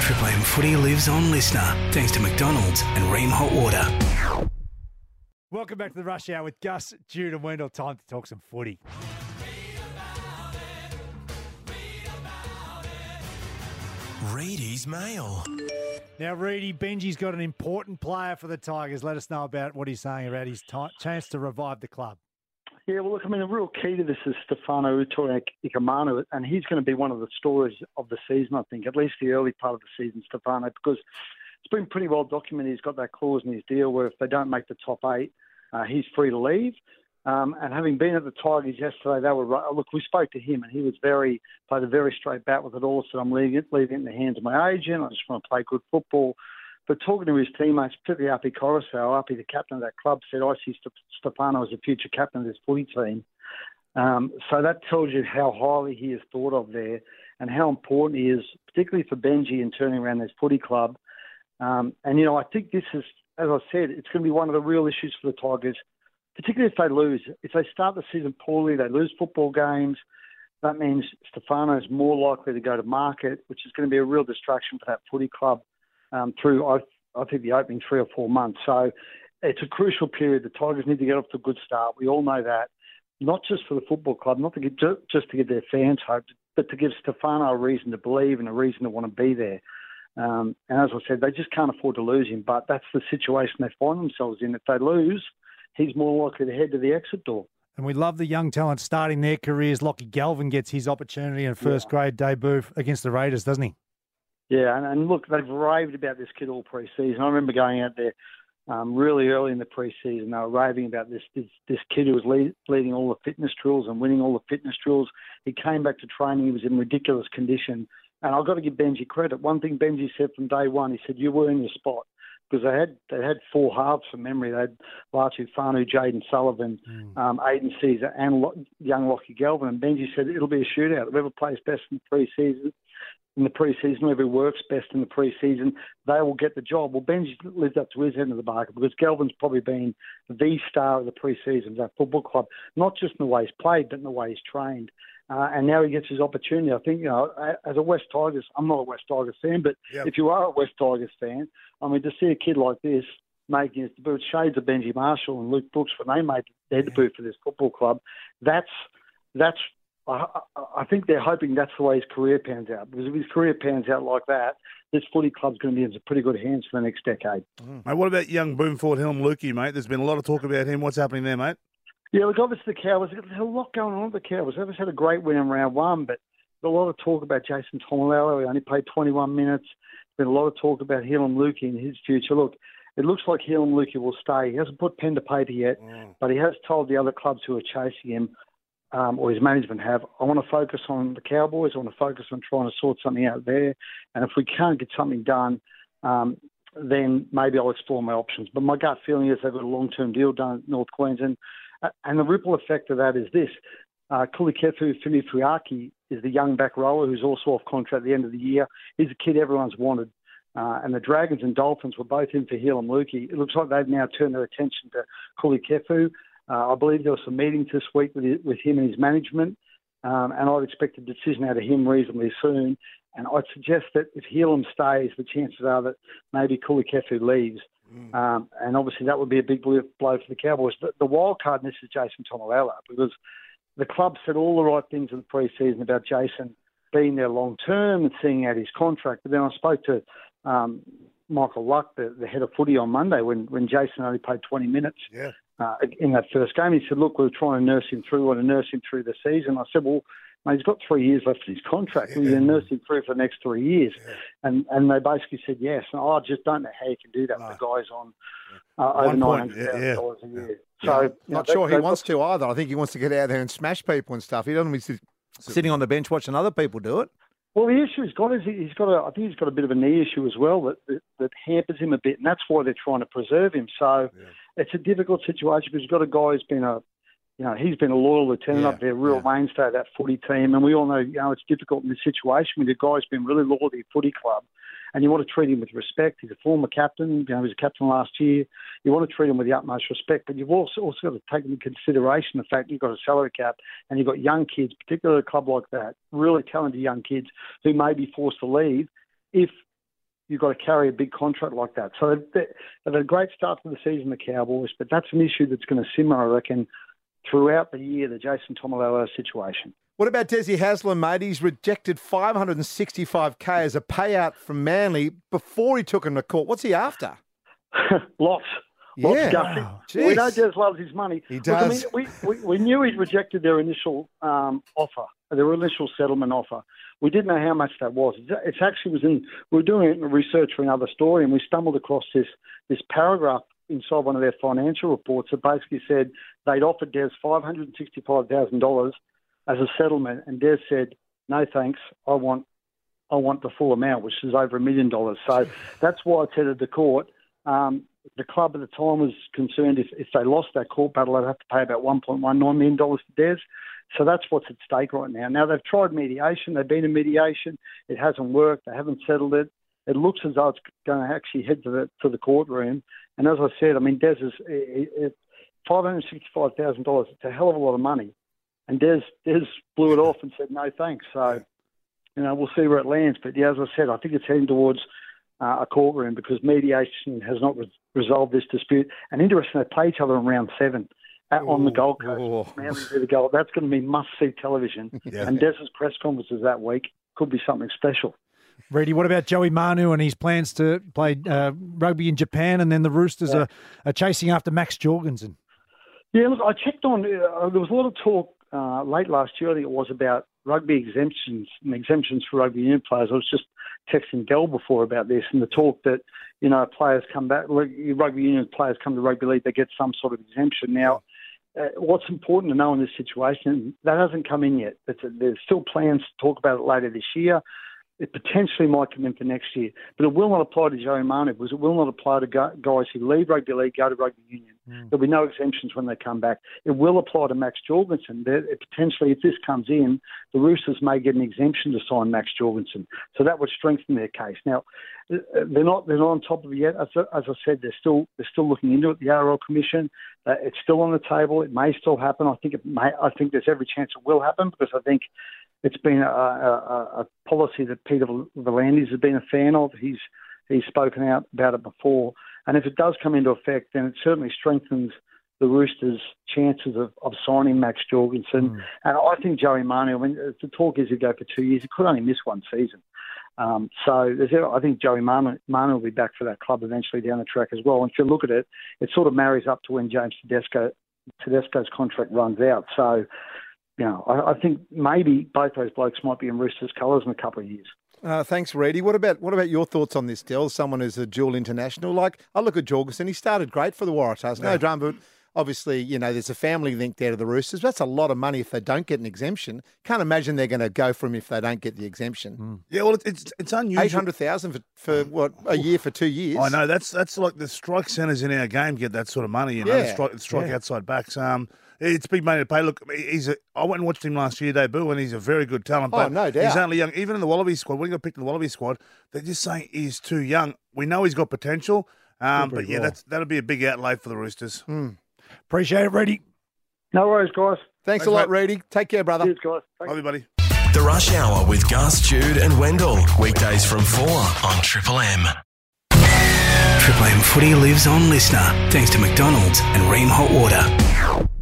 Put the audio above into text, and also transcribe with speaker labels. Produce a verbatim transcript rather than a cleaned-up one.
Speaker 1: Triple M Footy lives on Listener, thanks to McDonald's and Ream Hot Water.
Speaker 2: Welcome back to the Rush Hour with Gus, Jude and Wendell. Time to talk some footy.
Speaker 1: Reedy's Mail.
Speaker 2: Now, Reedy, Benji's got an important player for the Tigers. Let us know about what he's saying about his t- chance to revive the club.
Speaker 3: Yeah, well, look, I mean, the real key to this is Stefano Utoikamanu, and he's going to be one of the stories of the season, I think, at least the early part of the season, Stefano, because it's been pretty well documented. He's got that clause in his deal where if they don't make the top eight, uh, he's free to leave. Um, and having been at the Tigers yesterday, they were look. We spoke to him, and he was very played a very straight bat with it all. So I'm leaving it, leaving it in the hands of my agent. I just want to play good football. But talking to his teammates, particularly Api Coruscant, Api, the captain of that club, said, "I see Stefano as a future captain of this footy team." Um, so that tells you how highly he is thought of there, and how important he is, particularly for Benji in turning around this footy club. Um, and you know, I think this is, as I said, it's going to be one of the real issues for the Tigers. Particularly if they lose. If they start the season poorly, they lose football games, that means Stefano is more likely to go to market, which is going to be a real distraction for that footy club um, through, I, I think, the opening three or four months. So it's a crucial period. The Tigers need to get off to a good start. We all know that, not just for the football club, not to get, just to give their fans hope, but to give Stefano a reason to believe and a reason to want to be there. Um, and as I said, they just can't afford to lose him, but that's the situation they find themselves in. If they lose, he's more likely to head to the exit door.
Speaker 2: And we love the young talent starting their careers. Lockie Galvin gets his opportunity in first yeah. grade debut against the Raiders, doesn't he?
Speaker 3: Yeah, and, and look, they've raved about this kid all pre-season. I remember going out there um, really early in the pre-season. They were raving about this this, this kid who was lead, leading all the fitness drills and winning all the fitness drills. He came back to training. He was in ridiculous condition. And I've got to give Benji credit. One thing Benji said from day one, he said, "You were in your spot." Because they had they had four halves from memory. They had Latu Fanu, Jaden Sullivan, mm. um, Aiden Caesar, and Lo- young Lockie Galvin. And Benji said it'll be a shootout. Whoever plays best in the pre-season, in the pre-season, whoever works best in the pre-season, they will get the job. Well, Benji lived up to his end of the bargain because Galvin's probably been the star of the pre-season of that football club, not just in the way he's played, but in the way he's trained. Uh, and now he gets his opportunity. I think, you know, as a West Tigers, I'm not a West Tigers fan, but yep. if you are a West Tigers fan, I mean, to see a kid like this making his debut, shades of Benji Marshall and Luke Brooks when they made their debut for this football club, that's, that's. I, I think they're hoping that's the way his career pans out. Because if his career pans out like that, this footy club's going to be in some pretty good hands for the next decade.
Speaker 4: Mm. Mate, what about young Boomford Helm Lukey, mate? There's been a lot of talk about him. What's happening there, mate?
Speaker 3: Yeah, look, obviously the Cowboys, there's a lot going on with the Cowboys. They've had a great win in round one, but there's a lot of talk about Jason Tomalolo. He only played twenty-one minutes. There's been a lot of talk about Helam Lukey and his future. Look, it looks like Helam Lukey will stay. He hasn't put pen to paper yet, mm. but he has told the other clubs who are chasing him, um, or his management have, I want to focus on the Cowboys. I want to focus on trying to sort something out there. And if we can't get something done, um, then maybe I'll explore my options. But my gut feeling is they've got a long-term deal done at North Queensland. And the ripple effect of that is this. Uh, Kulikefu Fimifuaki is the young back rower who's also off contract at the end of the year. He's a kid everyone's wanted. Uh, and the Dragons and Dolphins were both in for Helam Lukey. It looks like they've now turned their attention to Kulikefu. Uh, I believe there were some meetings this week with, with him and his management. Um, and I'd expect a decision out of him reasonably soon. And I'd suggest that if Helam stays, the chances are that maybe Kulikefu leaves. Mm. Um, and obviously that would be a big blow for the Cowboys. The, the wild card in this is Jason Tomalolo, because the club said all the right things in the pre-season about Jason being there long-term and seeing out his contract. But then I spoke to um, Michael Luck, the, the head of footy, on Monday when, when Jason only played twenty minutes
Speaker 4: yeah.
Speaker 3: uh, in that first game. He said, look, we we're trying to nurse him through, we want to nurse him through the season. I said, well, mate, he's got three years left in his contract. Yeah. We're going to nurse him through for the next three years. Yeah. And and they basically said yes. And I just don't know how you can do that no. with guys on uh, over nine hundred thousand dollars yeah, yeah. a year.
Speaker 5: Yeah.
Speaker 3: So,
Speaker 5: yeah. Not know, sure they, he wants to either. I think he wants to get out there and smash people and stuff. He doesn't want to be sitting on the bench watching other people do it.
Speaker 3: Well, the issue he's got is he's got a, I think he's got a bit of a knee issue as well that, that, that hampers him a bit, and that's why they're trying to preserve him. So yeah. it's a difficult situation because you've got a guy who's been a, you know, he's been a loyal lieutenant yeah. up there, real yeah. mainstay of that footy team, and we all know, you know, it's difficult in this situation when the guy's been really loyal to your footy club, and you want to treat him with respect. He's a former captain, you know, he was a captain last year. You want to treat him with the utmost respect, but you've also also got to take into consideration the fact you've got a salary cap and you've got young kids, particularly a club like that, really talented young kids who may be forced to leave if you've got to carry a big contract like that. So they've, they've had a great start to the season, the Cowboys, but that's an issue that's going to simmer, I reckon, throughout the year, the Jason Tomilalo situation.
Speaker 5: What about Desi Haslam, mate? He's rejected five hundred sixty-five K as a payout from Manly before he took him to court. What's he after?
Speaker 3: Lots. Lots,
Speaker 5: Yeah.
Speaker 3: Gussie.
Speaker 5: Wow.
Speaker 3: We know
Speaker 5: Jeez.
Speaker 3: Des loves his money.
Speaker 5: He
Speaker 3: Look, I mean,
Speaker 5: does.
Speaker 3: we, we, we knew he'd rejected their initial um, offer, their initial settlement offer. We didn't know how much that was. It's, it's actually was in. We were doing research for another story, and we stumbled across this this paragraph inside one of their financial reports that basically said they'd offered Des five hundred sixty-five thousand dollars as a settlement, and Des said, "No thanks, I want I want the full amount," which is over a million dollars. So that's why it's headed to court. Um, the club at the time was concerned if, if they lost that court battle, they'd have to pay about one point one nine million dollars to Des. So that's what's at stake right now. Now, they've tried mediation. They've been in mediation. It hasn't worked. They haven't settled it. It looks as though it's going to actually head to the to the courtroom. And as I said, I mean, Des is five hundred sixty-five thousand dollars. It's a hell of a lot of money. And Des, Des blew it off and said, no thanks. So, you know, we'll see where it lands. But, yeah, as I said, I think it's heading towards uh, a courtroom because mediation has not re- resolved this dispute. And interesting, they play each other in round seven at, on the Gold Coast.
Speaker 5: Ooh.
Speaker 3: Manly v. the Gold. That's going to be must-see television.
Speaker 4: Yeah.
Speaker 3: And Des's press conferences that week could be something special.
Speaker 2: Reedy, what about Joey Manu and his plans to play uh, rugby in Japan, and then the Roosters
Speaker 3: Yeah.
Speaker 2: are, are chasing after Max Jorgensen?
Speaker 3: Yeah, look, I checked on, uh, there was a lot of talk uh, late last year, I think it was, about rugby exemptions and exemptions for rugby union players. I was just texting Del before about this, and the talk that, you know, players come back, rugby union players come to rugby league, they get some sort of exemption. Now, uh, what's important to know in this situation, that hasn't come in yet. It's a, there's still plans to talk about it later this year. It potentially might come in for next year, but it will not apply to Joey Manu because it will not apply to guys who leave rugby league, go to rugby union. Mm. There'll be no exemptions when they come back. It will apply to Max Jorgensen. There, potentially, if this comes in, the Roosters may get an exemption to sign Max Jorgensen, so that would strengthen their case. Now, they're not they're not on top of it yet. As, as I said, they're still they're still looking into it. The R L Commission, uh, it's still on the table. It may still happen. I think it may. I think there's every chance it will happen because I think it's been a, a, a policy that Peter V'landys has been a fan of. He's he's spoken out about it before. And if it does come into effect, then it certainly strengthens the Roosters' chances of, of signing Max Jorgensen. Mm. And I think Joey Manu, I mean, the talk is he'd go for two years. He could only miss one season. Um, so there's, I think Joey Manu, Manu will be back for that club eventually down the track as well. And if you look at it, it sort of marries up to when James Tedesco, Tedesco's contract runs out. So, you know, I, I think maybe both those blokes might be in Roosters' colours in a couple of years.
Speaker 5: Uh, thanks, Reedy. What about what about your thoughts on this, Del? Someone who's a dual international. Like, I look at Jorgensen. He started great for the Waratahs. No
Speaker 4: Yeah.
Speaker 5: drama, but obviously, you know, there's a family link there to the Roosters. That's a lot of money if they don't get an exemption. Can't imagine they're going to go for him if they don't get the exemption.
Speaker 2: Mm.
Speaker 4: Yeah, well, it's it's, it's unusual.
Speaker 5: eight hundred thousand for, for what, a year for two years?
Speaker 4: I know that's that's like the strike centres in our game get that sort of money. You know,
Speaker 5: Yeah.
Speaker 4: the strike, strike
Speaker 2: Yeah.
Speaker 4: outside backs. Um, it's big money to pay. Look, he's a, I went and watched him last year debut, and he's a very good talent.
Speaker 5: Oh,
Speaker 4: But
Speaker 5: no
Speaker 4: he's
Speaker 5: doubt.
Speaker 4: only young. Even in the Wallabies squad, when he got picked in the Wallabies squad, they're just saying he's too young. We know he's got potential, um, but yeah,
Speaker 2: well.
Speaker 4: that's that'll be a big outlay for the Roosters.
Speaker 5: Mm.
Speaker 2: Appreciate it, Reedy.
Speaker 3: No worries, guys.
Speaker 5: Thanks,
Speaker 4: Thanks,
Speaker 5: a lot,
Speaker 4: mate.
Speaker 5: Reedy. Take care, brother.
Speaker 3: Cheers, guys. Thanks.
Speaker 4: Love you, buddy.
Speaker 1: The Rush Hour with Gus, Jude and Wendell. Weekdays from four on Triple M. Triple M footy lives on Listener. Thanks to McDonald's and Ream Hot Water.